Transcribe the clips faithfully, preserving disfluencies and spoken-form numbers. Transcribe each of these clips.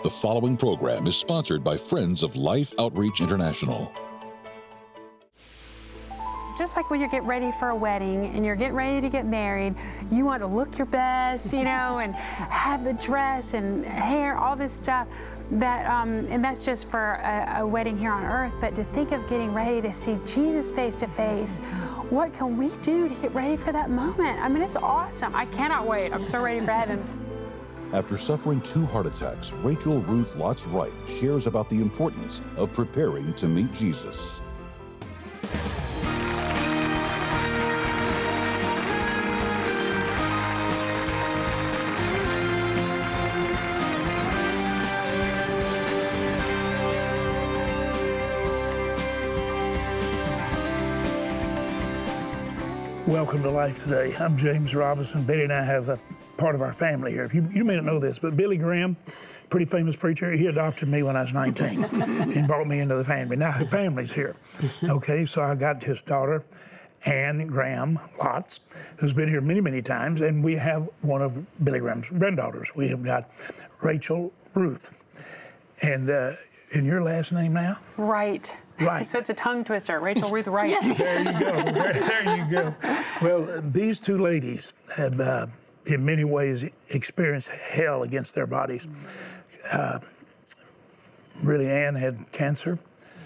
The following program is sponsored by Friends of Life Outreach International. Just like when you get ready for a wedding and you're getting ready to get married, you want to look your best, you know, and have the dress and hair, all this stuff. That um, and that's just for a, a wedding here on earth. But to think of getting ready to see Jesus face to face, what can we do to get ready for that moment? I mean, it's awesome. I cannot wait. I'm so ready for heaven. After suffering two heart attacks, Rachel Ruth Lotz Wright shares about the importance of preparing to meet Jesus. Welcome to Life Today. I'm James Robinson. Betty and I have a part of our family here. You, you may not know this, but Billy Graham, pretty famous preacher, he adopted me when I was nineteen and brought me into the family. Now the family's here. Okay, so I got his daughter, Ann Graham Lotz, who's been here many, many times, and we have one of Billy Graham's granddaughters. We have got Rachel Ruth. And, uh, and your last name now? Right. Right. So it's a tongue twister, Rachel Ruth Wright. There you go. There, there you go. Well, these two ladies have, uh, in many ways, experienced hell against their bodies. Uh, really, Anne had cancer,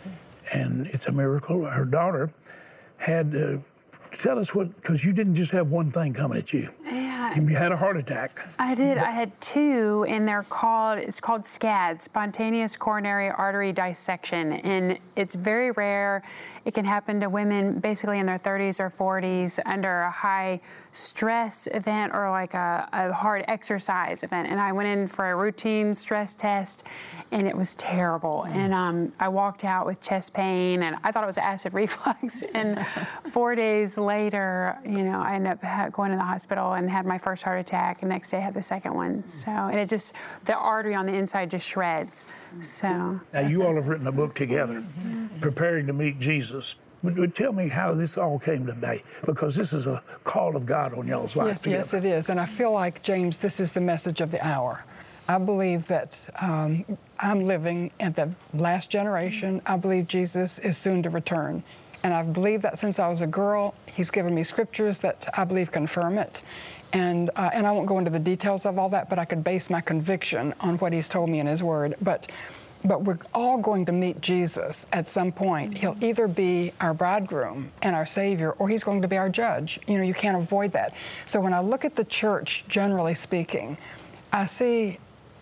and it's a miracle. Her daughter had, uh, tell us what, because you didn't just have one thing coming at you. Yeah. You had a heart attack. I did. I had two, and they're called, it's called SCAD, spontaneous coronary artery dissection, and it's very rare. It can happen to women basically in their thirties or forties under a high stress event or like a, a hard exercise event. And I went in for a routine stress test, and it was terrible. And um, I walked out with chest pain, and I thought it was acid reflux. And four days later, you know, I ended up going to the hospital and had my first heart attack. And next day I had the second one. So, and it just, the artery on the inside just shreds. So. Now you all have written a book together, Preparing to Meet Jesus. Would tell me how this all came to be, because this is a call of God on y'all's life Yes, together. yes, it is. And I feel like, James, this is the message of the hour. I believe that um, I'm living in the last generation. I believe Jesus is soon to return. And I've believed that since I was a girl. He's given me scriptures that I believe confirm it. And, uh, and I won't go into the details of all that, but I could base my conviction on what he's told me in his word. But But we're all going to meet Jesus at some point. He'll either be our bridegroom and our Savior, or he's going to be our judge. You know, you can't avoid that. So when I look at the church, generally speaking, I see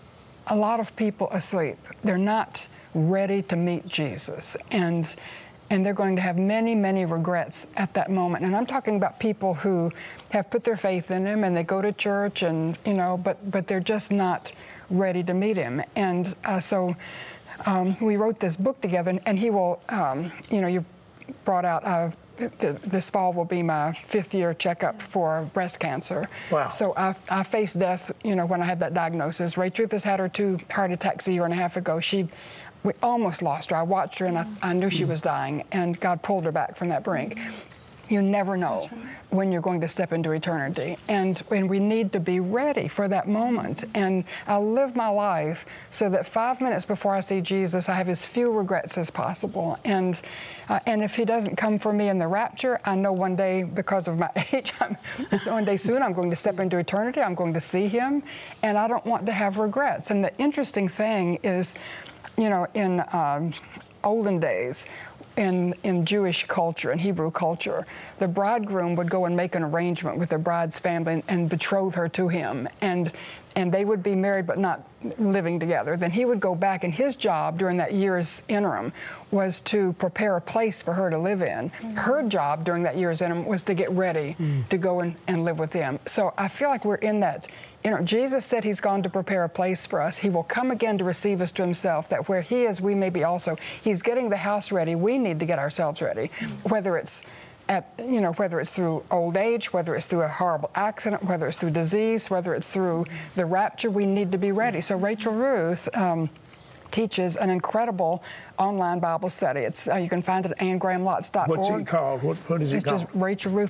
a lot of people asleep. They're not ready to meet Jesus. And and they're going to have many, many regrets at that moment. And I'm talking about people who have put their faith in him and they go to church and, you know, but, but they're just not ready to meet him. And uh, so um, we wrote this book together, and, and he will, um, you know, you brought out, uh, th- this fall will be my fifth year checkup for breast cancer. Wow. So I, I faced death, you know, when I had that diagnosis. Rachel Ruth has had her two heart attacks a year and a half ago. She, we almost lost her. I watched her and I, I knew she was dying, and God pulled her back from that brink. You never know when you're going to step into eternity. And, and we need to be ready for that moment. And I live my life so that five minutes before I see Jesus, I have as few regrets as possible. And uh, and if he doesn't come for me in the rapture, I know one day, because of my age, I'm, one day soon I'm going to step into eternity. I'm going to see him. And I don't want to have regrets. And the interesting thing is, you know, in um, olden days, In, in Jewish culture and Hebrew culture, the bridegroom would go and make an arrangement with the bride's family and, and betroth her to him. And and they would be married but not living together. Then he would go back, and his job during that year's interim was to prepare a place for her to live in. Mm-hmm. Her job during that year's interim was to get ready mm. to go and, and live with him. So I feel like we're in that. You know, Jesus said he's gone to prepare a place for us. He will come again to receive us to himself, that where he is, we may be also. He's getting the house ready. We need to get ourselves ready, mm. whether it's At, you know, whether it's through old age, whether it's through a horrible accident, whether it's through disease, whether it's through the rapture, we need to be ready. So Rachel Ruth um, teaches an incredible online Bible study. It's uh, you can find it at ann graham lotz dot org. What's it called? What, what is it it's called? It's just Rachel Ruth.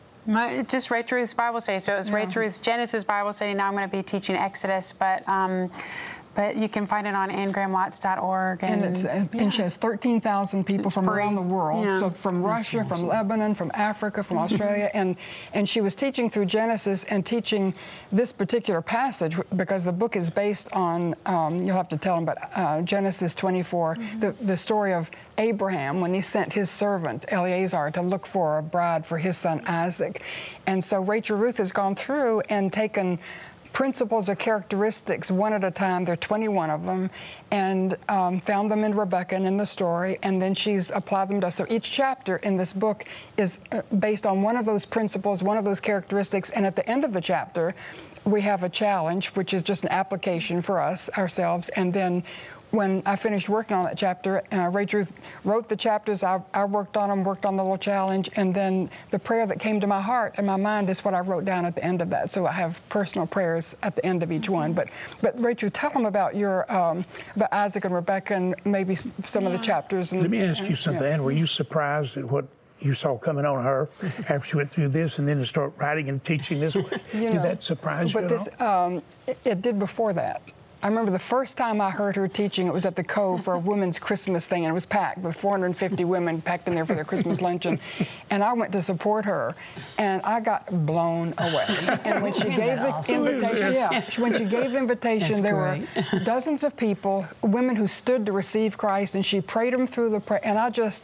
My, just Rachel Ruth's Bible study. So it was Yeah. Rachel Ruth's Genesis Bible study. Now I'm going to be teaching Exodus, but. Um, but you can find it on anne graham lotz dot org. And, and, it's, and, yeah. and she has thirteen thousand people it's from free. around the world. Yeah. So from Russia, awesome. from Lebanon, from Africa, from Australia. and, and she was teaching through Genesis and teaching this particular passage because the book is based on, um, you'll have to tell them, but uh, Genesis twenty-four, mm-hmm. the, the story of Abraham when he sent his servant Eleazar to look for a bride for his son Isaac. And so Rachel Ruth has gone through and taken principles or characteristics one at a time. There are twenty-one of them, and um, found them in Rebecca and in the story, and then she's applied them to us. So each chapter in this book is uh, based on one of those principles, one of those characteristics, and at the end of the chapter, we have a challenge, which is just an application for us, ourselves, and then when I finished working on that chapter, uh, Rachel wrote the chapters, I, I worked on them, worked on the little challenge, and then the prayer that came to my heart and my mind is what I wrote down at the end of that. So I have personal prayers at the end of each one. But, but Rachel, tell them about your, um, about Isaac and Rebecca and maybe some yeah. of the chapters. And, Let me ask you something, yeah. Ann. Were you surprised at what you saw coming on her after she went through this and then to start writing and teaching this way? You did know, that surprise you but at this, all? Um, it, it did before that. I remember the first time I heard her teaching, it was at the Cove for a women's Christmas thing, and it was packed with four hundred fifty women packed in there for their Christmas luncheon. And I went to support her, and I got blown away. And when she gave the invitation, yeah, when she gave the invitation, there were dozens of people, women who stood to receive Christ, and she prayed them through the prayer, and I just,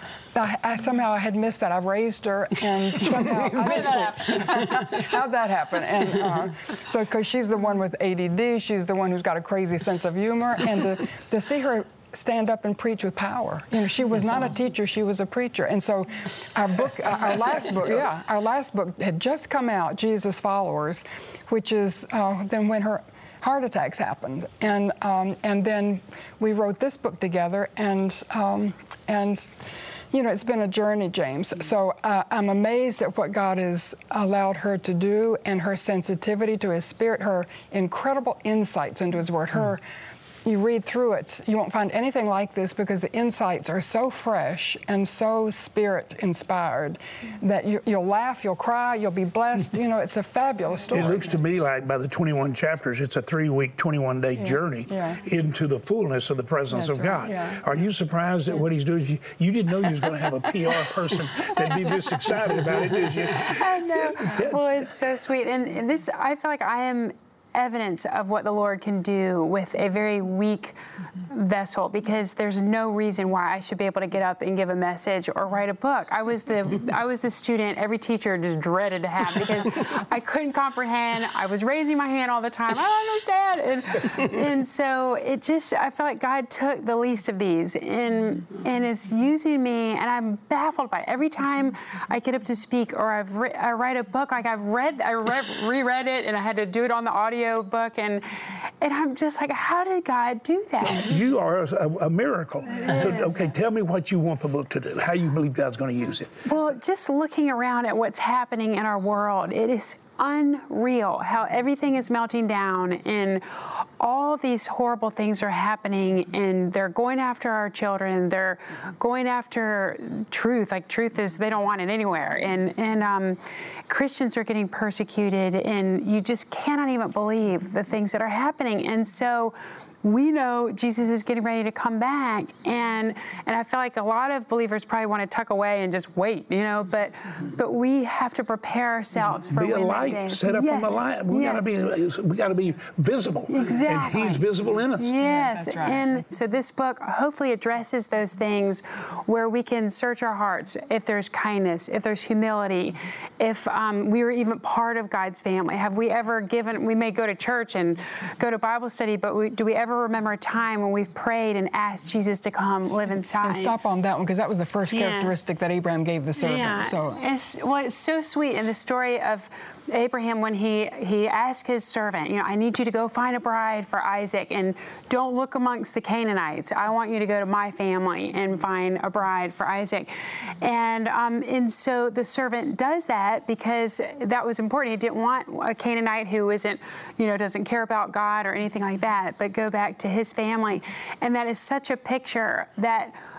I, I, somehow I had missed that. I raised her, and somehow I missed it. How'd that happen? And uh, so, because she's the one with A D D, she's the one who's got a crazy sense of humor, and to, to see her stand up and preach with power. You know, she was not a teacher; she was a preacher. And so, our book, uh, our last book, yeah, our last book had just come out, Jesus Followers, which is uh, then when her heart attacks happened, and um, and then we wrote this book together, and um, and. You know, it's been a journey, James. So uh, I'm amazed at what God has allowed her to do and her sensitivity to His Spirit, her incredible insights into His Word. Her, you read through it, you won't find anything like this because the insights are so fresh and so Spirit-inspired that you, you'll laugh, you'll cry, you'll be blessed. You know, it's a fabulous story. It looks to me like by the twenty-one chapters, it's a three-week, twenty-one day yeah. journey yeah. into the fullness of the presence That's of right. God. Yeah. Are you surprised at what He's doing? You, you didn't know you was going to have a P R person that'd be this excited about it, did you? I know. Well, it's so sweet. And, and this, I feel like I am evidence of what the Lord can do with a very weak vessel, because there's no reason why I should be able to get up and give a message or write a book. I was the I was the student every teacher just dreaded to have because I couldn't comprehend. I was raising my hand all the time. I don't understand. And, and so it just, I feel like God took the least of these and and is using me, and I'm baffled by it. Every time I get up to speak or I've re- I write a book, like I've read, I re- reread it and I had to do it on the audio book, and and I'm just like, how did God do that? You are a, a miracle. So, okay, tell me what you want the book to do, how you believe God's going to use it. Well, just looking around at what's happening in our world, it is unreal how everything is melting down and all these horrible things are happening, and they're going after our children. They're going after truth. Like truth is, they don't want it anywhere. And, and um, Christians are getting persecuted, and you just cannot even believe the things that are happening. And so we know Jesus is getting ready to come back, and and I feel like a lot of believers probably want to tuck away and just wait, you know. But but we have to prepare ourselves for be a when light, that day. set up yes. on the light. We yes. gotta be we gotta be visible, exactly. and He's visible in us. Yes, That's right. And so this book hopefully addresses those things where we can search our hearts. If there's kindness, if there's humility, if um, we were even part of God's family. Have we ever given? We may go to church and go to Bible study, but we, do we ever remember a time when we've prayed and asked Jesus to come live inside? And stop on that one, because that was the first Yeah. characteristic that Abraham gave the servant. Yeah. So It's, well, it's so sweet in the story of Abraham when he, he asked his servant, you know, I need you to go find a bride for Isaac, and don't look amongst the Canaanites. I want you to go to my family and find a bride for Isaac. And um, and so the servant does that because that was important. He didn't want a Canaanite who isn't, you know, doesn't care about God or anything like that, but go back to his family. And that is such a picture that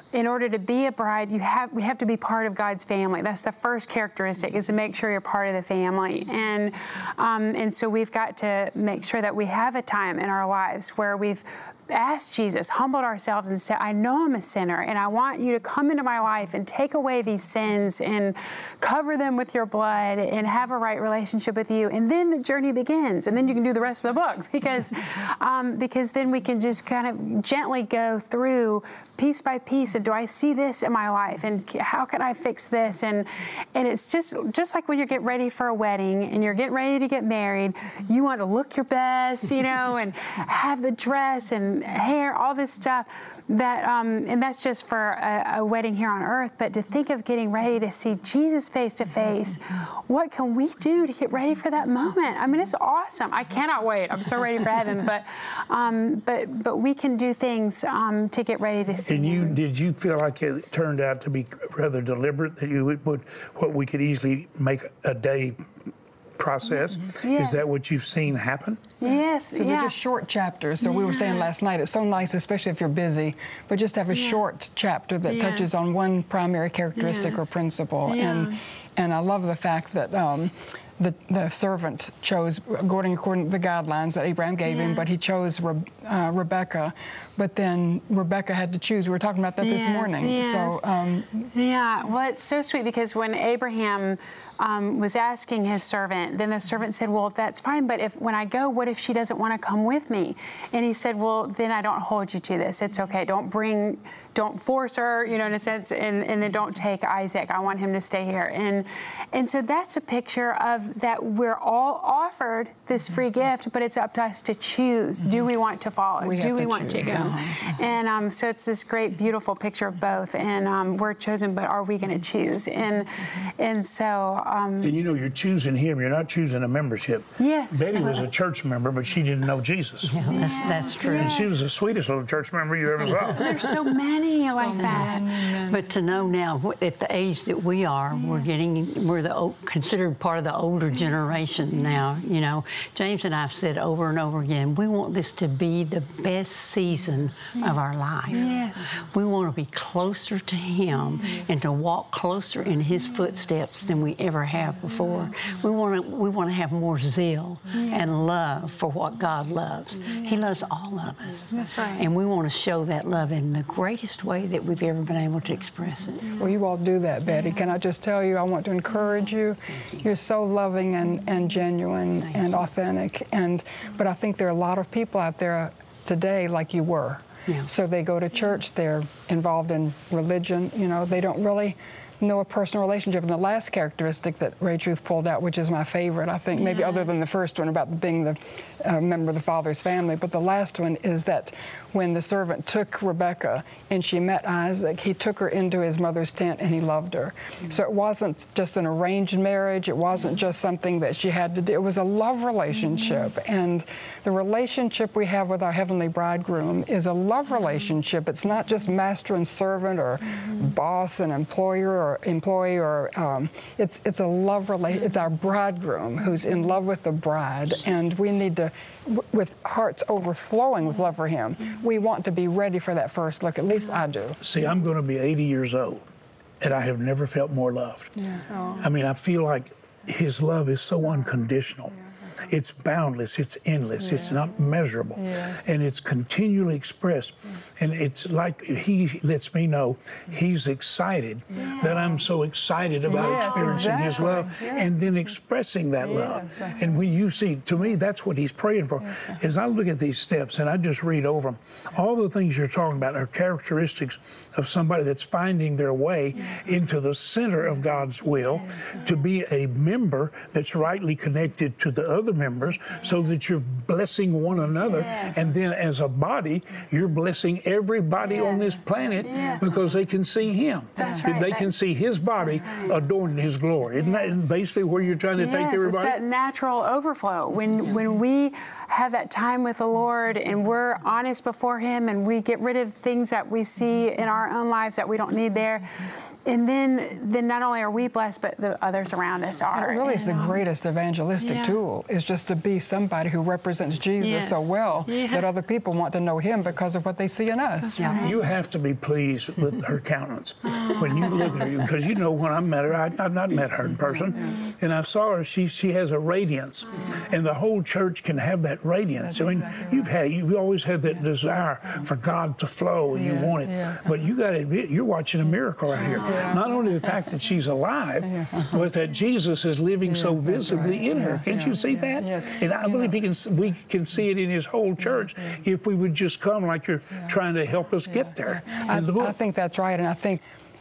in order to be a bride, you have we have to be part of God's family. That's the first characteristic, is to make sure you're part of the family. And um, and so we've got to make sure that we have a time in our lives where we've asked Jesus, humbled ourselves and said, I know I'm a sinner and I want you to come into my life and take away these sins and cover them with your blood and have a right relationship with you. And then the journey begins, and then you can do the rest of the book, because um, because then we can just kind of gently go through piece by piece, and do I see this in my life, and how can I fix this? And and it's just just like when you get ready for a wedding and you're getting ready to get married, you want to look your best, you know, and have the dress and hair, all this stuff. That um, and that's just for a, a wedding here on earth. But to think of getting ready to see Jesus face to face, what can we do to get ready for that moment? I mean, it's awesome. I cannot wait. I'm so ready for heaven. But um, but but we can do things um, to get ready to see. And you him. did you feel like it turned out to be rather deliberate, that you would put what we could easily make a day process? Mm-hmm. Yes. Is that what you've seen happen? Yes, So yeah. they're just short chapters. So yeah. we were saying last night, it's so nice, especially if you're busy, but just have a yeah. short chapter that yeah. touches on one primary characteristic yes. or principle. Yeah. And and I love the fact that um, the the servant chose, according according to the guidelines that Abraham gave yeah. him, but he chose Re, uh, Rebecca. But then Rebecca had to choose. We were talking about that yes, this morning. Yes. So um, yeah, well, it's so sweet, because when Abraham um, was asking his servant, then the servant said, well, that's fine, but if when I go, what if she doesn't want to come with me? And he said, well, then I don't hold you to this. It's okay. Don't bring, don't force her, you know, in a sense, and, and then don't take Isaac. I want him to stay here. And and so that's a picture of that we're all offered this free gift, but it's up to us to choose. Do we want to follow? We Do have we to want choose. to go? Uh-huh. And um, so it's this great, beautiful picture of both. And um, we're chosen, but are we going to choose? And and so. Um, And you know, you're choosing him. You're not choosing a membership. Yes. Betty was a church member, but she didn't know Jesus. Yeah, that's, that's true. And she was the sweetest little church member you ever saw. There's so many like that. But to know now, wh- at the age that we are, we're getting, we're the o- considered part of the older generation now. You know, James and I have said over and over again, we want this to be the best season of our life. Yes. We want to be closer to Him and to walk closer in His footsteps than we ever have before. We want to, we want to have more zeal and love for what God loves. He loves all of us. That's right. And we want to show that love in the greatest way that we've ever been able to express it. Well, you all do that, Betty. Can I just tell you, I want to encourage you. You're so loving and, and genuine and authentic. And but I think there are a lot of people out there today like you were. Yeah. So they go to church, they're involved in religion, you know, they don't really know a personal relationship. And the last characteristic that Ray Truth pulled out, which is my favorite, I think, maybe Yeah. other than the first one about being the uh, member of the Father's family, but the last one is that when the servant took Rebecca and she met Isaac, he took her into his mother's tent and he loved her. Mm-hmm. So it wasn't just an arranged marriage. It wasn't just something that she had to do. It was a love relationship. Mm-hmm. And the relationship we have with our heavenly bridegroom is a love relationship. It's not just master and servant or mm-hmm. boss and employer or employee, or um, it's it's a love relation. It's our bridegroom who's in love with the bride, and we need to, w- with hearts overflowing with love for him, we want to be ready for that first look. At least I do. See, I'm going to be eighty years old, and I have never felt more loved. Yeah. Oh. I mean, I feel like his love is so unconditional. It's boundless, it's endless, yeah. it's not measurable, yeah. and it's continually expressed. Yeah. And it's like he lets me know he's excited yeah. that I'm so excited about yes, experiencing exactly. his love yeah. and then expressing that yeah, love. exactly. And when you see, to me, that's what he's praying for. Yeah. As I look at these steps and I just read over them, all the things you're talking about are characteristics of somebody that's finding their way yeah. into the center of God's will yeah. to be a member that's rightly connected to the other members, so that you're blessing one another, yes. and then as a body, you're blessing everybody yes. on this planet yes. because they can see him. That's right. that, They can see his body right. adorned in his glory. Isn't yes. that basically where you're trying to yes, take everybody? It's that natural overflow. When when we have that time with the Lord and we're honest before Him and we get rid of things that we see in our own lives that we don't need there, and then then not only are we blessed, but the others around us are. And it really is the greatest evangelistic yeah. tool, is just to be somebody who represents Jesus yes. so well yeah. that other people want to know Him because of what they see in us. Right. You have to be pleased with her countenance when you look at her, because you know when I met her, I, I've not met her in person, and I saw her. She she has a radiance, and the whole church can have that radiance. I mean, you've had you've always had that desire for God to flow, and you want it, yeah. but you got to admit you're watching a miracle out here. Not only the fact that she's alive, but that Jesus is living so visibly in her. Can't you see that? And I believe he can. We can see it in His whole church if we would just come like you're trying to help us get there. I, I think that's right, and I think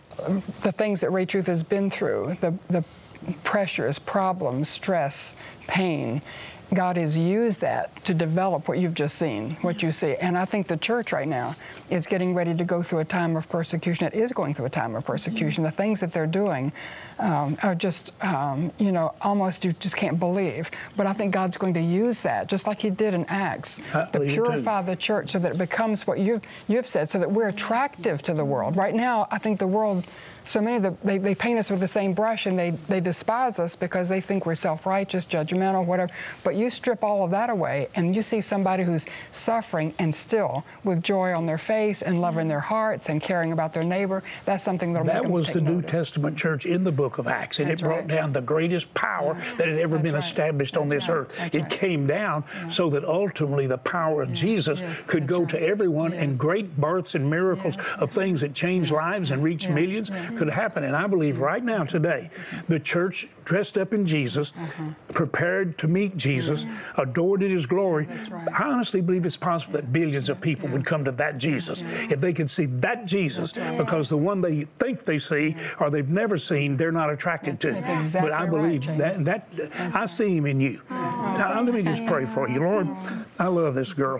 the things that Ray Truth has been through, the, the pressures, problems, stress, pain, God has used that to develop what you've just seen, what you see. And I think the church right now is getting ready to go through a time of persecution. It is going through a time of persecution. The things that they're doing um, are just, um, you know, almost you just can't believe. But I think God's going to use that, just like He did in Acts, I to purify the church so that it becomes what you've, you've said, so that we're attractive to the world. Right now, I think the world, so many of the, they, they paint us with the same brush, and they, they despise us because they think we're self-righteous, judgmental, whatever. But you strip all of that away, and you see somebody who's suffering and still with joy on their face and love in their hearts and caring about their neighbor. That's something that'll make That them was take the New notice. Testament church in the book of Acts, and That's it brought right. down the greatest power that had ever That's been right. established on That's this right. earth. That's It right. came down so that ultimately the power of Jesus Yes. could That's go right. to everyone, Yes. and great births and miracles Yes. of things that change lives and reach Yeah. millions Yeah. could happen. And I believe right now, today, the church dressed up in Jesus, prepared to meet Jesus, adored in His glory. right. I honestly believe it's possible that billions of people would come to that Jesus if they could see that Jesus, right. because the one they think they see or they've never seen, they're not attracted to. That's exactly But I right, believe James. that, that I see Him in you. Now, let me just pray for you. Lord, I love this girl.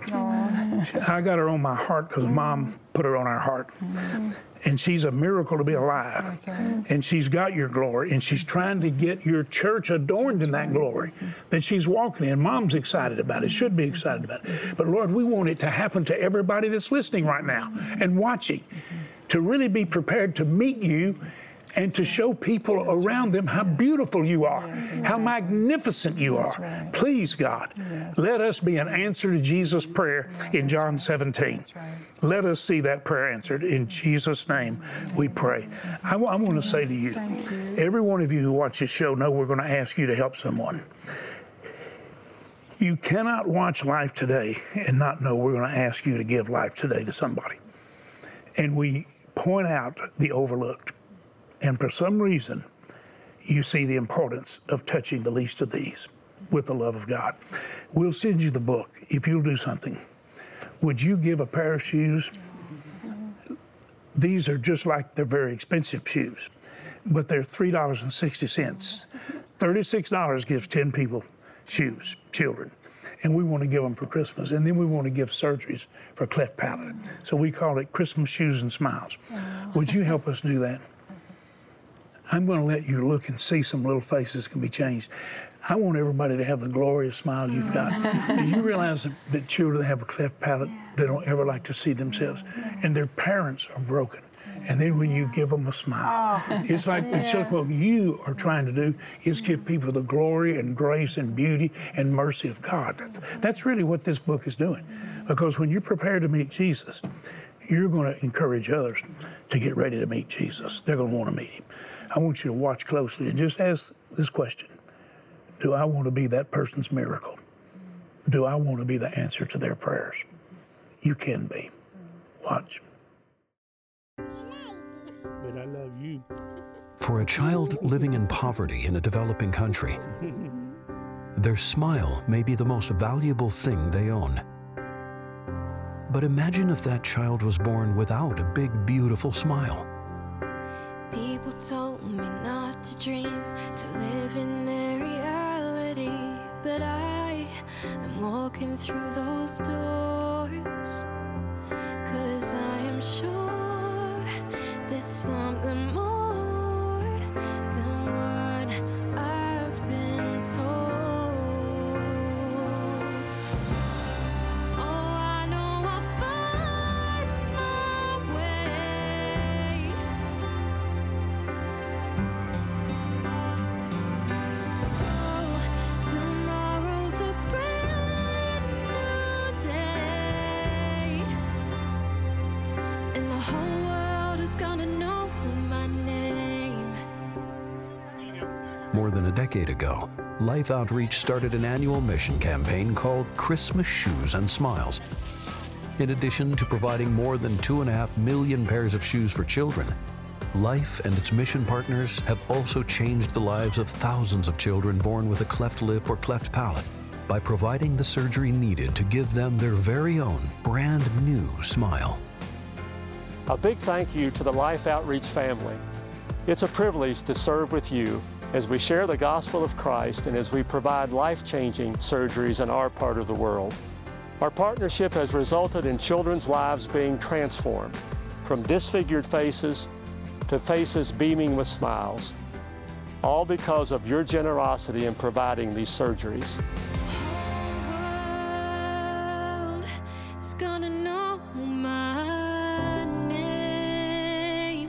I got her on my heart because Mom put her on our heart. And she's a miracle to be alive. That's right. And she's got your glory, and she's trying to get your church adorned in that glory that she's walking in. Mom's excited about it, should be excited about it. But Lord, we want it to happen to everybody that's listening right now and watching, to really be prepared to meet you and to show people around them how beautiful you are, how magnificent you are. Please, God, let us be an answer to Jesus' prayer in John seventeen. Let us see that prayer answered. In Jesus' name we pray. I, w- I want to say to you, every one of you who watch this show know we're going to ask you to help someone. You cannot watch Life Today and not know we're going to ask you to give Life Today to somebody. And we point out the overlooked. And for some reason, you see the importance of touching the least of these with the love of God. We'll send you the book if you'll do something. Would you give a pair of shoes? These are just like they're very expensive shoes, but they're three dollars and sixty cents. thirty-six dollars gives ten people shoes, children. And we want to give them for Christmas. And then we want to give surgeries for cleft palate. So we call it Christmas Shoes and Smiles. Would you help us do that? I'm going to let you look and see some little faces can be changed. I want everybody to have the glorious smile you've got. Do you realize that, that children that have a cleft palate, they don't ever like to see themselves? And their parents are broken. And then when you give them a smile, it's like it's like what you are trying to do is give people the glory and grace and beauty and mercy of God. That's, that's really what this book is doing. Because when you're prepared to meet Jesus, you're going to encourage others to get ready to meet Jesus. They're going to want to meet Him. I want you to watch closely and just ask this question. Do I want to be that person's miracle? Do I want to be the answer to their prayers? You can be. Watch. But I love you. For a child living in poverty in a developing country, their smile may be the most valuable thing they own. But imagine if that child was born without a big, beautiful smile. People told me not to dream, to live in a reality, but I am walking through those doors, 'cause I am sure there's something more than what I've been told. than a decade ago, Life Outreach started an annual mission campaign called Christmas Shoes and Smiles. In addition to providing more than two and a half million pairs of shoes for children, Life and its mission partners have also changed the lives of thousands of children born with a cleft lip or cleft palate by providing the surgery needed to give them their very own brand new smile. A big thank you to the Life Outreach family. It's a privilege to serve with you as we share the gospel of Christ and as we provide life-changing surgeries in our part of the world. Our partnership has resulted in children's lives being transformed, from disfigured faces to faces beaming with smiles, all because of your generosity in providing these surgeries. Gonna know my name.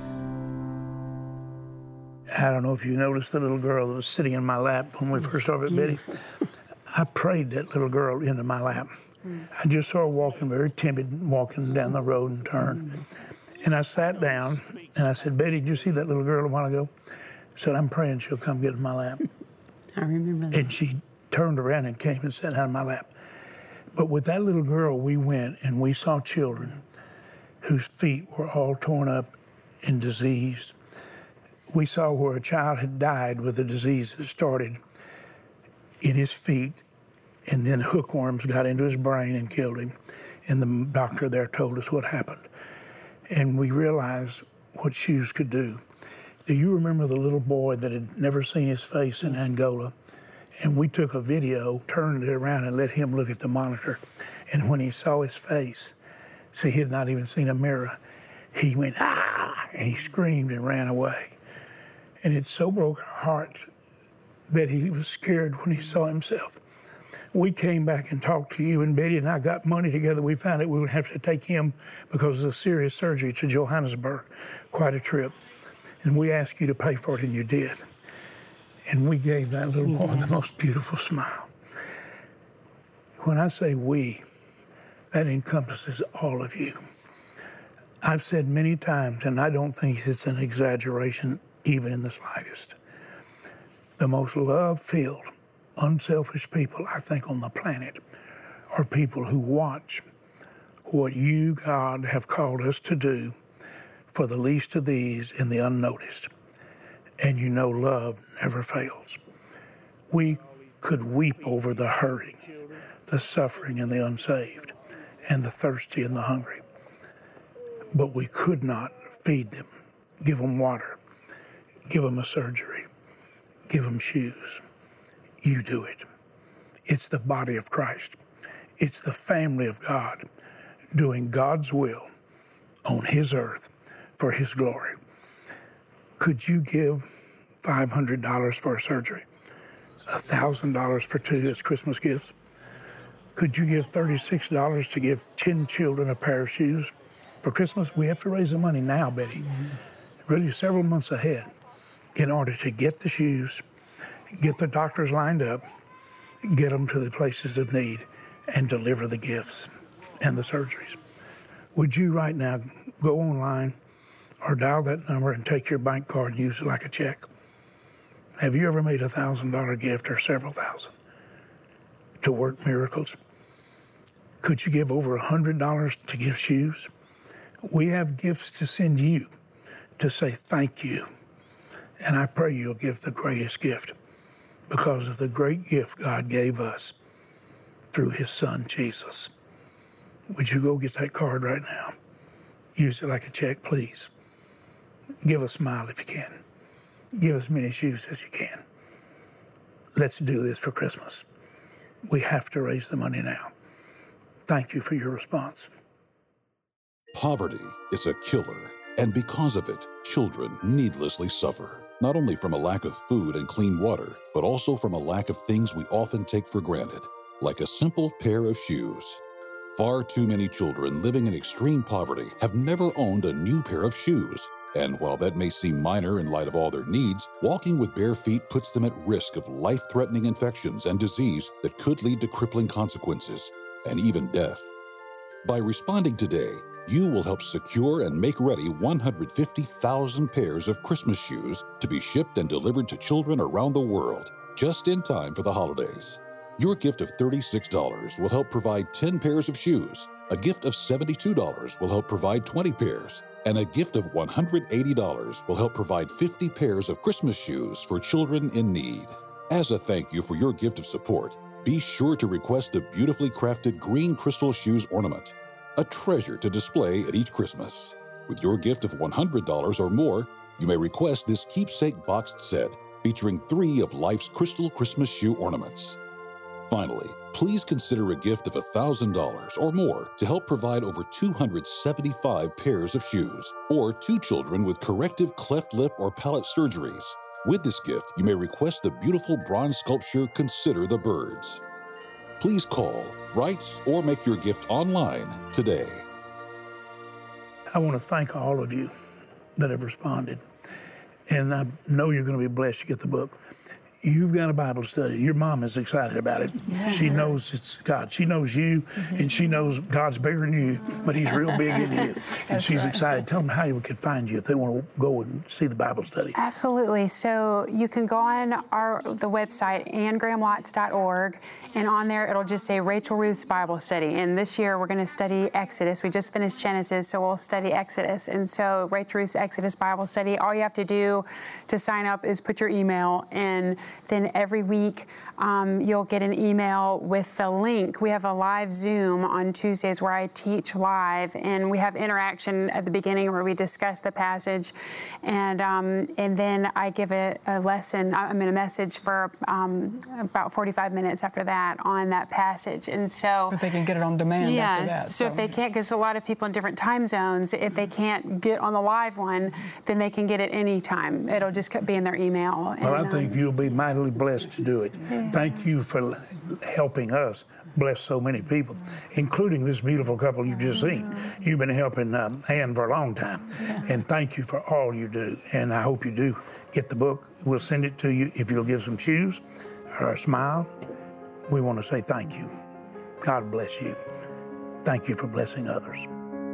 I don't know if you noticed the little girl that was sitting in my lap when we first started with Betty. I prayed that little girl into my lap. I just saw her walking, very timid, walking down the road and turned. And I sat down and I said, Betty, did you see that little girl a while ago? I said, I'm praying she'll come get in my lap. I remember that. And she turned around and came and sat down in my lap. But with that little girl, we went and we saw children whose feet were all torn up and diseased. We saw where a child had died with a disease that started in his feet, and then hookworms got into his brain and killed him. And the doctor there told us what happened. And we realized what shoes could do. Do you remember the little boy that had never seen his face in Angola? And we took a video, turned it around, and let him look at the monitor. And when he saw his face, see, he had not even seen a mirror, he went, ah, and he screamed and ran away. And it so broke our heart that he was scared when he saw himself. We came back and talked to you, and Betty and I got money together. We found out we would have to take him, because of a serious surgery, to Johannesburg, quite a trip. And we asked you to pay for it, and you did. And we gave that little boy the most beautiful smile. When I say we, that encompasses all of you. I've said many times, and I don't think it's an exaggeration even in the slightest, the most love-filled, unselfish people I think on the planet are people who watch what you, God, have called us to do for the least of these and the unnoticed. And you know love never fails. We could weep over the hurting, the suffering, and the unsaved, and the thirsty and the hungry. But we could not feed them, give them water, give them a surgery, give them shoes. You do it. It's the body of Christ. It's the family of God doing God's will on His earth for His glory. Could you give five hundred dollars for a surgery? one thousand dollars for two as Christmas gifts? Could you give thirty-six dollars to give ten children a pair of shoes? For Christmas, we have to raise the money now, Betty, mm-hmm. really several months ahead, in order to get the shoes, get the doctors lined up, get them to the places of need, and deliver the gifts and the surgeries. Would you right now go online or dial that number and take your bank card and use it like a check? Have you ever made a one thousand dollars gift or several thousand to work miracles? Could you give over one hundred dollars to give shoes? We have gifts to send you to say thank you. And I pray you'll give the greatest gift because of the great gift God gave us through His Son, Jesus. Would you go get that card right now? Use it like a check, please. Give a smile if you can. Give as many shoes as you can. Let's do this for Christmas. We have to raise the money now. Thank you for your response. Poverty is a killer, and because of it, children needlessly suffer, not only from a lack of food and clean water, but also from a lack of things we often take for granted, like a simple pair of shoes. Far too many children living in extreme poverty have never owned a new pair of shoes. And while that may seem minor in light of all their needs, walking with bare feet puts them at risk of life-threatening infections and disease that could lead to crippling consequences and even death. By responding today, you will help secure and make ready one hundred fifty thousand pairs of Christmas shoes to be shipped and delivered to children around the world, just in time for the holidays. Your gift of thirty-six dollars will help provide ten pairs of shoes. A gift of seventy-two dollars will help provide twenty pairs. And a gift of one hundred eighty dollars will help provide fifty pairs of Christmas shoes for children in need. As a thank you for your gift of support, be sure to request the beautifully crafted green crystal shoes ornament, a treasure to display at each Christmas. With your gift of one hundred dollars or more, you may request this keepsake boxed set featuring three of life's crystal Christmas shoe ornaments. Finally, please consider a gift of one thousand dollars or more to help provide over two hundred seventy-five pairs of shoes or two children with corrective cleft lip or palate surgeries. With this gift, you may request the beautiful bronze sculpture Consider the Birds. Please call, write, or make your gift online today. I want to thank all of you that have responded. And I know you're going to be blessed to get the book. You've got a Bible study. Your mom is excited about it. Yeah. She knows it's God. She knows you, mm-hmm. and she knows God's bigger than you, but He's real big in you. And she's right. excited. Tell them how you can find you if they want to go and see the Bible study. Absolutely. So you can go on our the website, ann graham lotz dot org, and on there it'll just say Rachel Ruth's Bible Study. And this year we're going to study Exodus. We just finished Genesis, so we'll study Exodus. And so Rachel Ruth's Exodus Bible Study, all you have to do to sign up is put your email in. Then every week um, you'll get an email with the link. We have a live Zoom on Tuesdays where I teach live, and we have interaction at the beginning where we discuss the passage, and um, and then I give a, a lesson, I mean a message for um, about forty-five minutes after that on that passage. And so if they can get it on demand yeah, after that. So, so if they can't, because a lot of people in different time zones, if they can't get on the live one, then they can get it anytime. It'll just be in their email. Well, and, I think um, you'll be mightily blessed to do it. Yeah. Thank you for helping us bless so many people, including this beautiful couple you've just seen. You've been helping um, Ann for a long time, yeah. and thank you for all you do. And I hope you do get the book. We'll send it to you if you'll give some shoes or a smile. We want to say thank you. God bless you. Thank you for blessing others.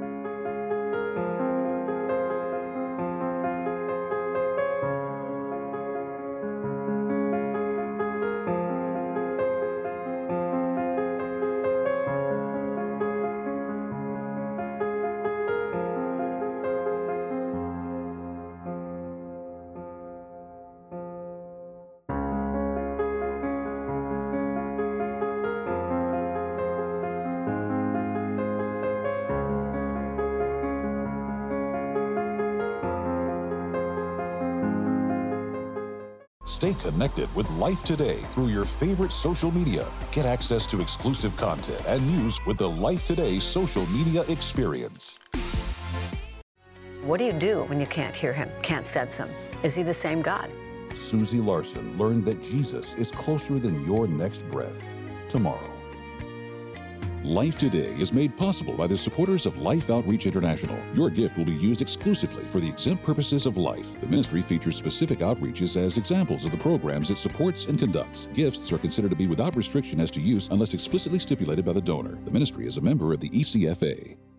Stay connected with Life Today through your favorite social media. Get access to exclusive content and news with the Life Today social media experience. What do you do when you can't hear him, can't sense him? Is he the same God? Susie Larson learned that Jesus is closer than your next breath. Tomorrow. Life Today is made possible by the supporters of Life Outreach International. Your gift will be used exclusively for the exempt purposes of life. The ministry features specific outreaches as examples of the programs it supports and conducts. Gifts are considered to be without restriction as to use unless explicitly stipulated by the donor. The ministry is a member of the E C F A.